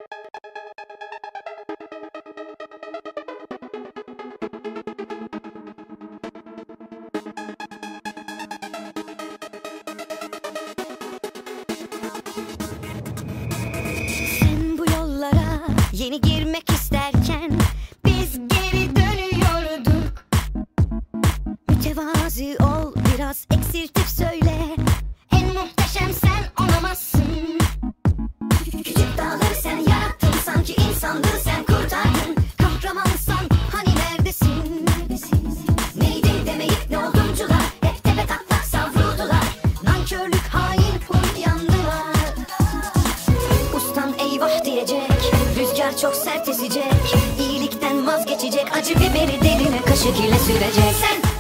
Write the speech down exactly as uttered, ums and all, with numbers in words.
Sen bu yollara yeni girmek isterken biz geri dönüyorduk. Mütevazi ol, biraz eksiltip söyle. En muhteşem sen olamazsın. Küçük dağları sen yarattın, sanki insanlığı sen kurtardın. Kahramansan hani neredesin? Neydi demeyip ne olduncular, hep tepe taklak savruldular. Nankörlük, hain, huy yandılar. Ustan eyvah diyecek, rüzgar çok sert esecek. İyilikten vazgeçecek, acı biberi derine kaşık ile sürecek. Sen